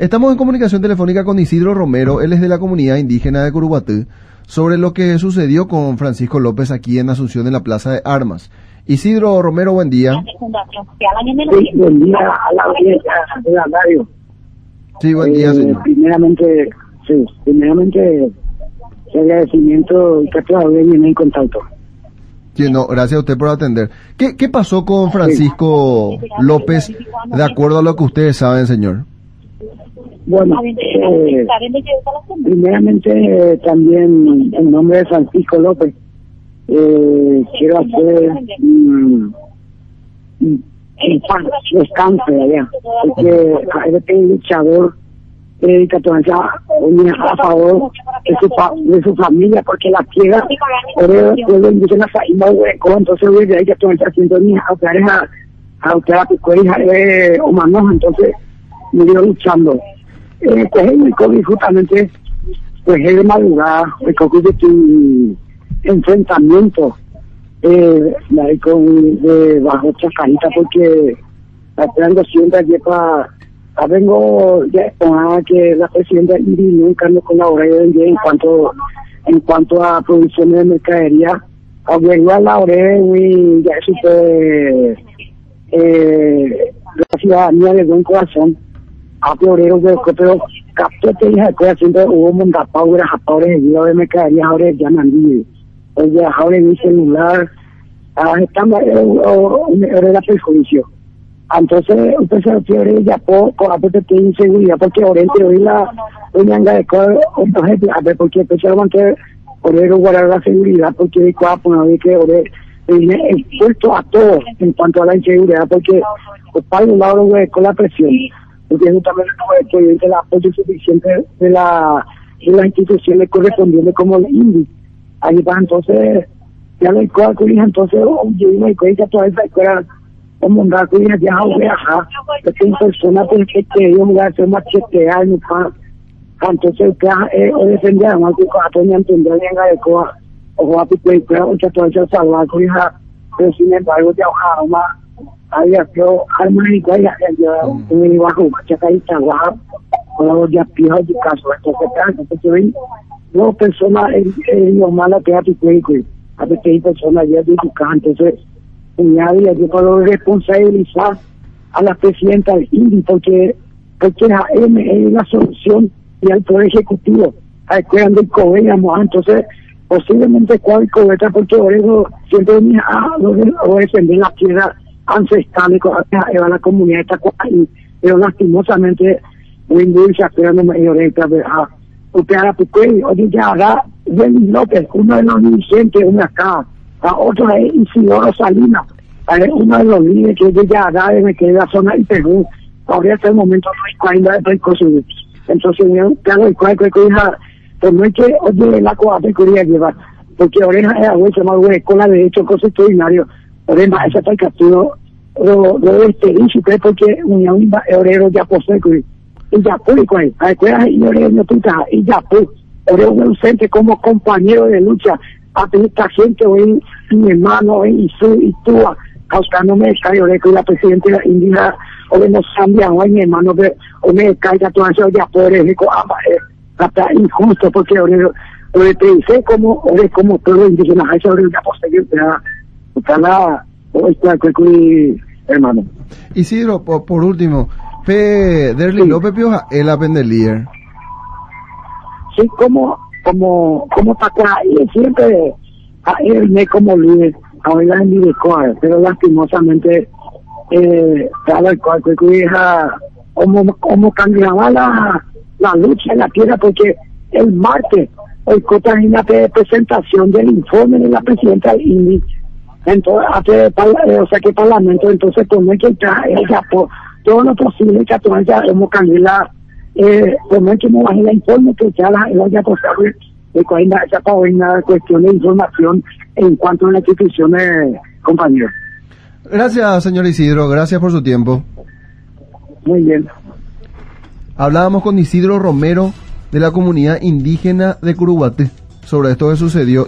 Estamos en comunicación telefónica con Isidro Romero, él es de la comunidad indígena de Curuguatú, sobre lo que sucedió con Francisco López aquí en Asunción en la Plaza de Armas. Isidro Romero, buen día. Sí, buen día a la audiencia de la radio. Sí, buen día, señor. Primeramente, agradecimiento y que todavía viene en contacto. Sí, no, gracias a usted por atender. ¿Qué pasó con Francisco López, de acuerdo a lo que ustedes saben, señor? Bueno, primeramente también en nombre de Francisco López quiero hacer un descanso allá, porque este luchador a favor de su familia, porque la tierra pueblo indígena y no hueco, entonces hay que tomar haciendo a o Manoja, entonces murió luchando. Pues el COVID justamente, pues es de madrugada, el COVID de tu enfrentamiento bajo Chacarita, porque esperando siempre ayer vengo ya con que la presidenta Iri nunca no colabora en cuanto a producción de mercadería, averiguar la y ya eso fue la ciudadanía de buen corazón a obreros de pero capté que hija de siempre hubo mondapauras de mercadería ahora ya mandí oye ahora mi celular estamos era perjuicio. Entonces usted se refiere ya con APT inseguridad, porque Oriente hoy ñanga de entonces porque especialmente obrero guardar la seguridad, porque de que obrero viene expuesto a todo en cuanto a la inseguridad, porque para un lado con la presión, porque justamente no es el apoyo suficiente de las instituciones correspondientes como el INDI. Ahí va entonces ya la escuela entonces yo digo que toda esa escuela como andar con ella ya viajar, porque en persona pues que ellos me hacen más 7 años entonces o defender más que a Toña entender bien la de coa o a pique pero ya todo eso salvar con ella, pero sin embargo ya más había yo armónico ya en bajo Chacarita bajo o ya pijo de caso entonces ven no persona normal que a pique a pique persona ya de tu canto, entonces yo puedo responsabilizar a la presidenta del INDI porque la M es la solución y al Poder Ejecutivo cuidando el COVID, entonces posiblemente cuál COVID porque por eso siempre venía a defender la tierra ancestral y a la comunidad esta pero lastimosamente Windows se acuerdan mayorita porque ahora oye ya ahora Denis López, uno de los dirigentes una acá, otro es Isidoro Salinas, uno de los líderes que es de Yadá, que es la zona de Perú. Ahora hasta el momento no hay cuál de construir. Entonces, claro, pues no es que, oye, la coate quería llevar, porque oreja es agua, se llama con la derecho constitucionario, oreja, esa está el castigo, lo este, porque Unión Obrero ya posee, y ya público ahí, y oreja no pinta, y ya público. Oreja un ausente como compañero de lucha, a esta gente hoy mi hermano y tú causándome el cayo de que la presidenta indígena o de nos cambian hoy mi hermano que o me caiga todo eso ya por hasta injusto porque pensé como todo indígena a eso ya posterior hermano. Isidro, por último, Derli López Pioja, el apendelier. Sí, como para y siempre a él me como líder a bailar en Lidecoa, pero lastimosamente cada cual que como cambiaba la lucha en la tierra, porque el martes hoy Cotagina de presentación del informe de la presidenta del INDI, entonces o sea que parlamento, entonces como que ella por todo lo posible que ya hemos cambiado como es que no baje la informe que ya la ya por saber de cuál es la cuestión de información en cuanto a las instituciones, compañeros. Gracias, señor Isidro, gracias por su tiempo. Muy bien. Hablábamos con Isidro Romero de la comunidad indígena de Curuguatú sobre esto que sucedió.